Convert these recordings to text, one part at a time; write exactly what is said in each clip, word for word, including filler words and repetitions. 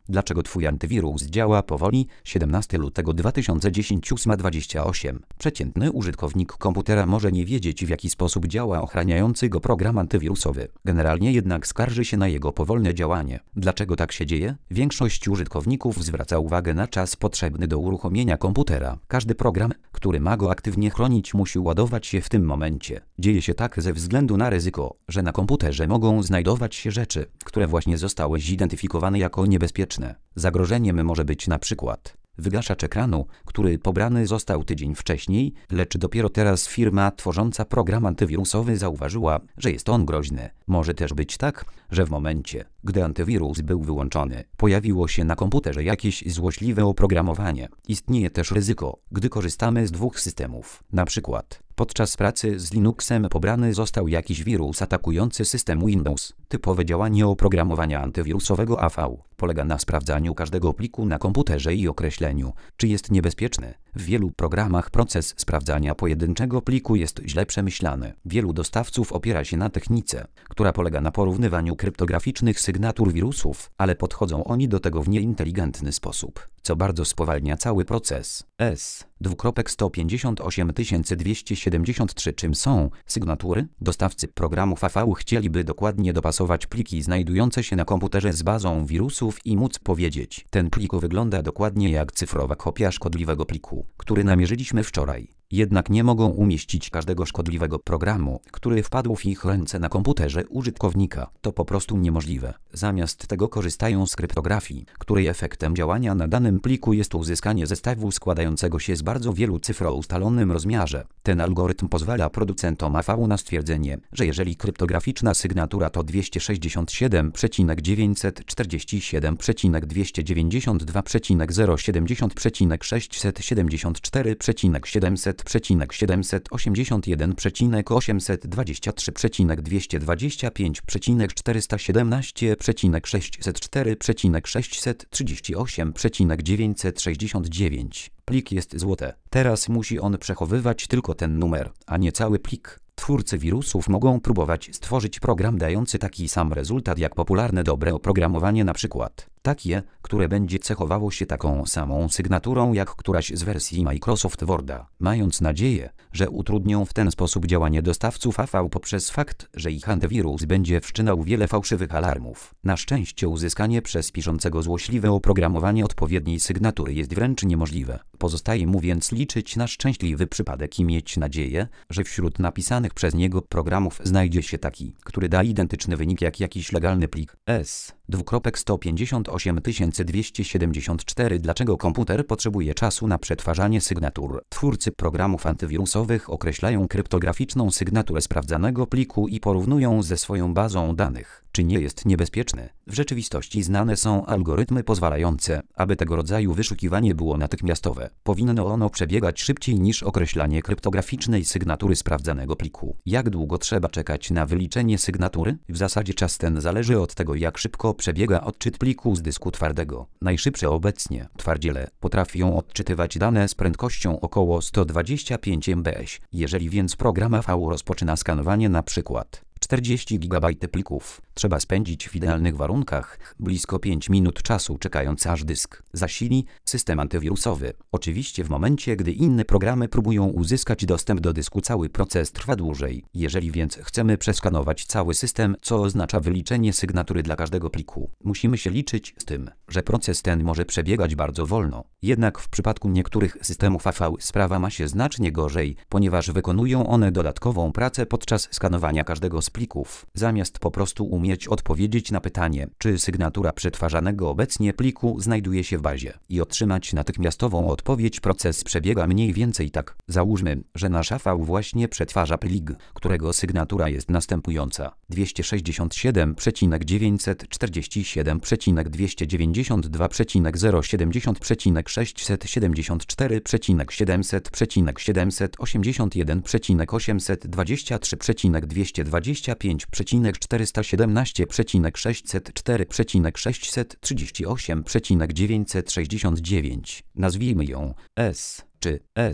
Dlaczego twój antywirus działa powoli? siedemnastego lutego dwa tysiące dziesiątego ósma dwadzieścia osiem. Przeciętny użytkownik komputera może nie wiedzieć, w jaki sposób działa ochraniający go program antywirusowy. Generalnie jednak skarży się na jego powolne działanie. Dlaczego tak się dzieje? Większość użytkowników zwraca uwagę na czas potrzebny do uruchomienia komputera. Każdy program, który ma go aktywnie chronić, musi ładować się w tym momencie. Dzieje się tak ze względu na ryzyko, że na komputerze mogą znajdować się rzeczy, które właśnie zostały zidentyfikowane jako niebezpieczne. Zagrożeniem może być na przykład wygaszacz ekranu, który pobrany został tydzień wcześniej, lecz dopiero teraz firma tworząca program antywirusowy zauważyła, że jest on groźny. Może też być tak, że w momencie, gdy antywirus był wyłączony, pojawiło się na komputerze jakieś złośliwe oprogramowanie. Istnieje też ryzyko, gdy korzystamy z dwóch systemów. Na przykład podczas pracy z Linuxem pobrany został jakiś wirus atakujący system Windows. Typowe działanie oprogramowania antywirusowego A V polega na sprawdzaniu każdego pliku na komputerze i określeniu, czy jest niebezpieczny. W wielu programach proces sprawdzania pojedynczego pliku jest źle przemyślany. Wielu dostawców opiera się na technice, która polega na porównywaniu kryptograficznych sygnatur wirusów, ale podchodzą oni do tego w nieinteligentny sposób, co bardzo spowalnia cały proces. S. sto pięćdziesiąt osiem tysięcy dwieście siedemdziesiąt trzy. Czym są sygnatury? Dostawcy programów A V chcieliby dokładnie dopasować pliki znajdujące się na komputerze z bazą wirusów i móc powiedzieć: ten plik wygląda dokładnie jak cyfrowa kopia szkodliwego pliku, który namierzyliśmy wczoraj. Jednak nie mogą umieścić każdego szkodliwego programu, który wpadł w ich ręce na komputerze użytkownika. To po prostu niemożliwe. Zamiast tego korzystają z kryptografii, której efektem działania na danym pliku jest uzyskanie zestawu składającego się z bardzo wielu cyfr o ustalonym rozmiarze. Ten algorytm pozwala producentom A V na stwierdzenie, że jeżeli kryptograficzna sygnatura to dwieście sześćdziesiąt siedem przecinek dziewięćset czterdzieści siedem przecinek dwieście dziewięćdziesiąt dwa przecinek zero siedemdziesiąt przecinek sześćset siedemdziesiąt cztery przecinek siedemset przecinek siedemset osiemdziesiąt jeden przecinek osiemset dwadzieścia trzy przecinek dwieście dwadzieścia pięć przecinek czterysta siedemnaście przecinek sześćset cztery przecinek sześćset trzydzieści osiem przecinek dziewięćset sześćdziesiąt dziewięć. Plik jest złote. Teraz musi on przechowywać tylko ten numer, a nie cały plik. Twórcy wirusów mogą próbować stworzyć program dający taki sam rezultat jak popularne dobre oprogramowanie, na przykład takie, które będzie cechowało się taką samą sygnaturą jak któraś z wersji Microsoft Worda, mając nadzieję, że utrudnią w ten sposób działanie dostawców A V poprzez fakt, że ich antywirus będzie wszczynał wiele fałszywych alarmów. Na szczęście uzyskanie przez piszącego złośliwe oprogramowanie odpowiedniej sygnatury jest wręcz niemożliwe. Pozostaje mu więc liczyć na szczęśliwy przypadek i mieć nadzieję, że wśród napisanych przez niego programów znajdzie się taki, który da identyczny wynik jak jakiś legalny plik. S. sto pięćdziesiąt osiem tysięcy dwieście siedemdziesiąt cztery. Dlaczego komputer potrzebuje czasu na przetwarzanie sygnatur? Twórcy programów antywirusowych określają kryptograficzną sygnaturę sprawdzanego pliku i porównują ze swoją bazą danych, czy nie jest niebezpieczny. W rzeczywistości znane są algorytmy pozwalające, aby tego rodzaju wyszukiwanie było natychmiastowe. Powinno ono przebiegać szybciej niż określanie kryptograficznej sygnatury sprawdzanego pliku. Jak długo trzeba czekać na wyliczenie sygnatury? W zasadzie czas ten zależy od tego, jak szybko przebiega odczyt pliku z dysku twardego. Najszybsze obecnie twardziele potrafią odczytywać dane z prędkością około sto dwadzieścia pięć megabitów. Jeżeli więc program A V rozpoczyna skanowanie na przykład czterdzieści gigabajtów plików, trzeba spędzić w idealnych warunkach blisko pięć minut czasu czekając aż dysk zasili system antywirusowy. Oczywiście w momencie, gdy inne programy próbują uzyskać dostęp do dysku, cały proces trwa dłużej. Jeżeli więc chcemy przeskanować cały system, co oznacza wyliczenie sygnatury dla każdego pliku, musimy się liczyć z tym, że proces ten może przebiegać bardzo wolno. Jednak w przypadku niektórych systemów A V sprawa ma się znacznie gorzej, ponieważ wykonują one dodatkową pracę podczas skanowania każdego z plików, zamiast po prostu umieć odpowiedzieć na pytanie, czy sygnatura przetwarzanego obecnie pliku znajduje się w bazie i otrzymać natychmiastową odpowiedź. Proces przebiega mniej więcej tak. Załóżmy, że nasz A V właśnie przetwarza plik, którego sygnatura jest następująca: dwieście sześćdziesiąt siedem przecinek dziewięćset czterdzieści siedem przecinek dwieście dziewięćdziesiąt dwa przecinek zero siedemdziesiąt przecinek sześćset siedemdziesiąt cztery przecinek siedemset przecinek siedemset osiemdziesiąt jeden przecinek osiemset dwadzieścia trzy przecinek dwieście dwadzieścia pięć przecinek czterysta siedemnaście przecinek sześćset cztery przecinek sześćset trzydzieści osiem przecinek dziewięćset sześćdziesiąt dziewięć. Nazwijmy ją S czy S.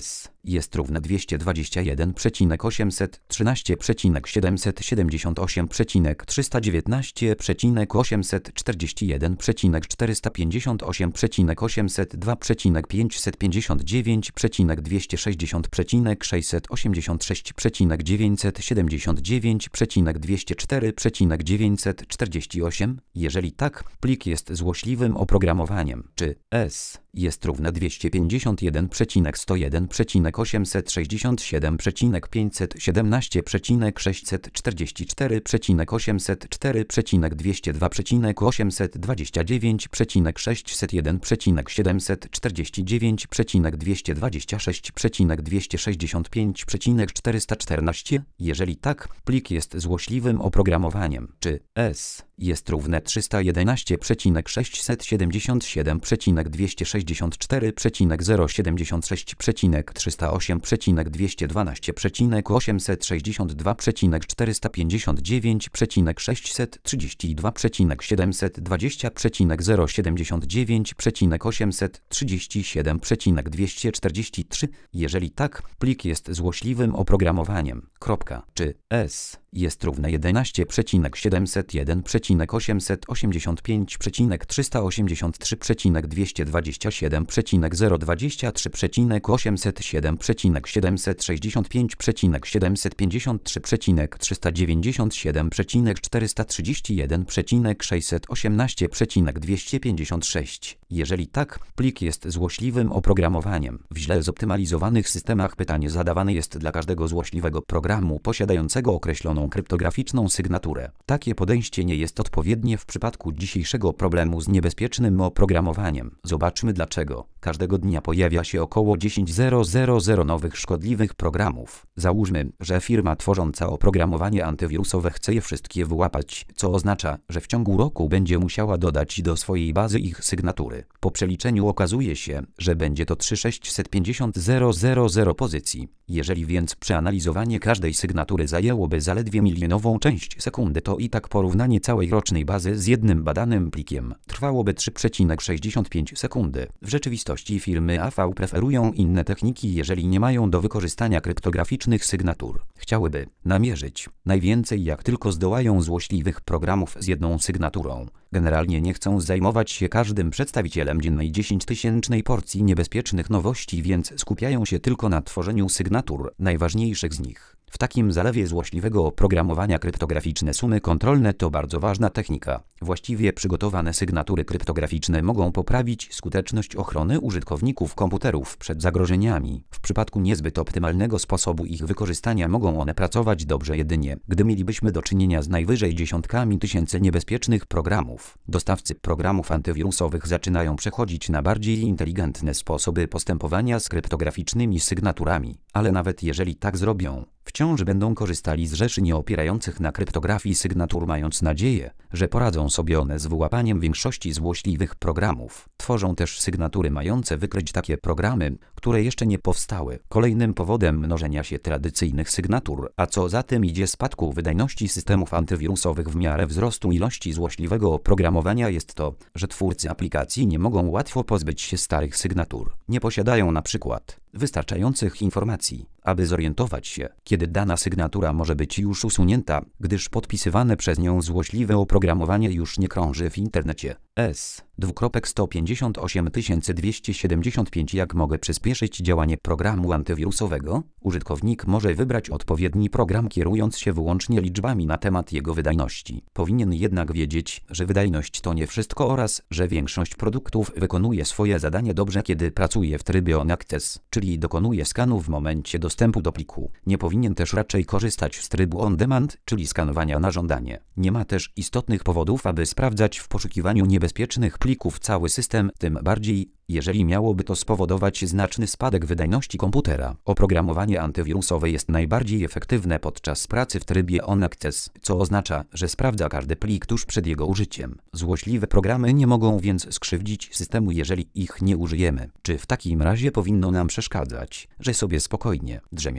jest równe dwieście dwadzieścia jeden przecinek osiemset trzynaście przecinek siedemset siedemdziesiąt osiem przecinek trzysta dziewiętnaście przecinek osiemset czterdzieści jeden przecinek czterysta pięćdziesiąt osiem przecinek osiemset dwa przecinek pięćset pięćdziesiąt dziewięć przecinek dwieście sześćdziesiąt przecinek sześćset osiemdziesiąt sześć przecinek dziewięćset siedemdziesiąt dziewięć przecinek dwieście cztery przecinek dziewięćset czterdzieści osiem? Jeżeli tak, plik jest złośliwym oprogramowaniem. Czy S jest równe dwieście pięćdziesiąt jeden przecinek sto jeden przecinek osiemset sześćdziesiąt siedem przecinek pięćset siedemnaście przecinek sześćset czterdzieści cztery przecinek osiemset cztery przecinek dwieście dwa przecinek osiemset dwadzieścia dziewięć przecinek sześćset jeden przecinek siedemset czterdzieści dziewięć przecinek dwieście dwadzieścia sześć przecinek dwieście sześćdziesiąt pięć przecinek czterysta czternaście? Jeżeli tak, plik jest złośliwym oprogramowaniem. Czy S jest równe trzysta jedenaście przecinek sześćset siedemdziesiąt siedem przecinek dwieście sześćdziesiąt cztery przecinek zero siedemdziesiąt sześć przecinek trzysta osiem przecinek dwieście dwanaście przecinek osiemset sześćdziesiąt dwa przecinek czterysta pięćdziesiąt dziewięć przecinek sześćset trzydzieści dwa przecinek siedemset dwadzieścia przecinek zero siedemdziesiąt dziewięć przecinek osiemset trzydzieści siedem przecinek dwieście czterdzieści trzy? Jeżeli tak, plik jest złośliwym oprogramowaniem. Kropka. Czy S jest równe jedenaście przecinek siedemset jeden przecinek osiemset osiemdziesiąt pięć przecinek trzysta osiemdziesiąt trzy przecinek dwieście dwadzieścia siedem przecinek zero dwadzieścia trzy przecinek osiemset siedem przecinek siedemset sześćdziesiąt pięć przecinek siedemset pięćdziesiąt trzy przecinek trzysta dziewięćdziesiąt siedem przecinek czterysta trzydzieści jeden przecinek sześćset osiemnaście przecinek dwieście pięćdziesiąt sześć? Jeżeli tak, plik jest złośliwym oprogramowaniem. W źle zoptymalizowanych systemach pytanie zadawane jest dla każdego złośliwego programu posiadającego określoną kryptograficzną sygnaturę. Takie podejście nie jest odpowiednie w przypadku dzisiejszego problemu z niebezpiecznym oprogramowaniem. Zobaczmy dlaczego. Każdego dnia pojawia się około dziesięć tysięcy nowych szkodliwych programów. Załóżmy, że firma tworząca oprogramowanie antywirusowe chce je wszystkie wyłapać, co oznacza, że w ciągu roku będzie musiała dodać do swojej bazy ich sygnatury. Po przeliczeniu okazuje się, że będzie to trzy tysiące sześćset pięćdziesiąt tysięcy pozycji. Jeżeli więc przeanalizowanie każdej sygnatury zajęłoby zaledwie milionową część sekundy, to i tak porównanie całej rocznej bazy z jednym badanym plikiem trwałoby trzy przecinek sześćdziesiąt pięć sekundy. W rzeczywistości firmy A V preferują inne techniki, jeżeli nie mają do wykorzystania kryptograficznych sygnatur. Chciałyby namierzyć najwięcej jak tylko zdołają złośliwych programów z jedną sygnaturą. Generalnie nie chcą zajmować się każdym przedstawicielem dziennej dziesięciotysięcznej porcji niebezpiecznych nowości, więc skupiają się tylko na tworzeniu sygnatur, najważniejszych z nich. W takim zalewie złośliwego oprogramowania kryptograficzne sumy kontrolne to bardzo ważna technika. Właściwie przygotowane sygnatury kryptograficzne mogą poprawić skuteczność ochrony użytkowników komputerów przed zagrożeniami. W przypadku niezbyt optymalnego sposobu ich wykorzystania mogą one pracować dobrze jedynie, gdy mielibyśmy do czynienia z najwyżej dziesiątkami tysięcy niebezpiecznych programów. Dostawcy programów antywirusowych zaczynają przechodzić na bardziej inteligentne sposoby postępowania z kryptograficznymi sygnaturami, ale nawet jeżeli tak zrobią, wciąż będą korzystali z rzeszy nieopierających na kryptografii sygnatur, mając nadzieję, że poradzą sobie one z wyłapaniem większości złośliwych programów. Tworzą też sygnatury mające wykryć takie programy, które jeszcze nie powstały. Kolejnym powodem mnożenia się tradycyjnych sygnatur, a co za tym idzie spadku wydajności systemów antywirusowych w miarę wzrostu ilości złośliwego oprogramowania, jest to, że twórcy aplikacji nie mogą łatwo pozbyć się starych sygnatur. Nie posiadają na przykład wystarczających informacji, aby zorientować się, kiedy dana sygnatura może być już usunięta, gdyż podpisywane przez nią złośliwe oprogramowanie już nie krąży w internecie. S. sto pięćdziesiąt osiem tysięcy dwieście siedemdziesiąt pięć. Jak mogę przyspieszyć działanie programu antywirusowego? Użytkownik może wybrać odpowiedni program, kierując się wyłącznie liczbami na temat jego wydajności. Powinien jednak wiedzieć, że wydajność to nie wszystko oraz, że większość produktów wykonuje swoje zadanie dobrze, kiedy pracuje w trybie on access, czyli dokonuje skanu w momencie dostępu do pliku. Nie powinien też raczej korzystać z trybu on demand, czyli skanowania na żądanie. Nie ma też istotnych powodów, aby sprawdzać w poszukiwaniu niebezpiecznych plików cały system, tym bardziej, jeżeli miałoby to spowodować znaczny spadek wydajności komputera. Oprogramowanie antywirusowe jest najbardziej efektywne podczas pracy w trybie on access, co oznacza, że sprawdza każdy plik tuż przed jego użyciem. Złośliwe programy nie mogą więc skrzywdzić systemu, jeżeli ich nie użyjemy. Czy w takim razie powinno nam przeszkadzać, że sobie spokojnie drzemią,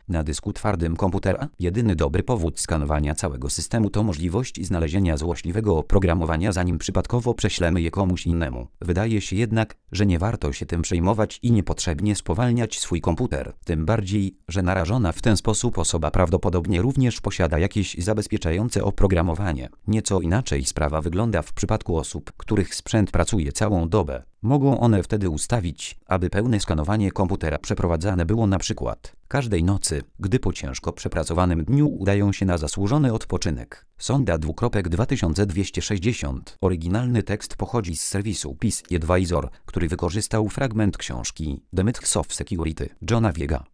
Na dysku twardym komputera jedyny dobry powód skanowania całego systemu to możliwość znalezienia złośliwego oprogramowania, zanim przypadkowo prześlemy je komuś innemu. Wydaje się jednak, że nie warto się tym przejmować i niepotrzebnie spowalniać swój komputer. Tym bardziej, że narażona w ten sposób osoba prawdopodobnie również posiada jakieś zabezpieczające oprogramowanie. Nieco inaczej sprawa wygląda w przypadku osób, których sprzęt pracuje całą dobę. Mogą one wtedy ustawić, aby pełne skanowanie komputera przeprowadzane było na przykład każdej nocy, gdy po ciężko przepracowanym dniu udają się na zasłużony odpoczynek. Sonda dwa tysiące dwieście sześćdziesiąt. Oryginalny tekst pochodzi z serwisu Peace Advisor, który wykorzystał fragment książki The Myths of Security Johna Viega.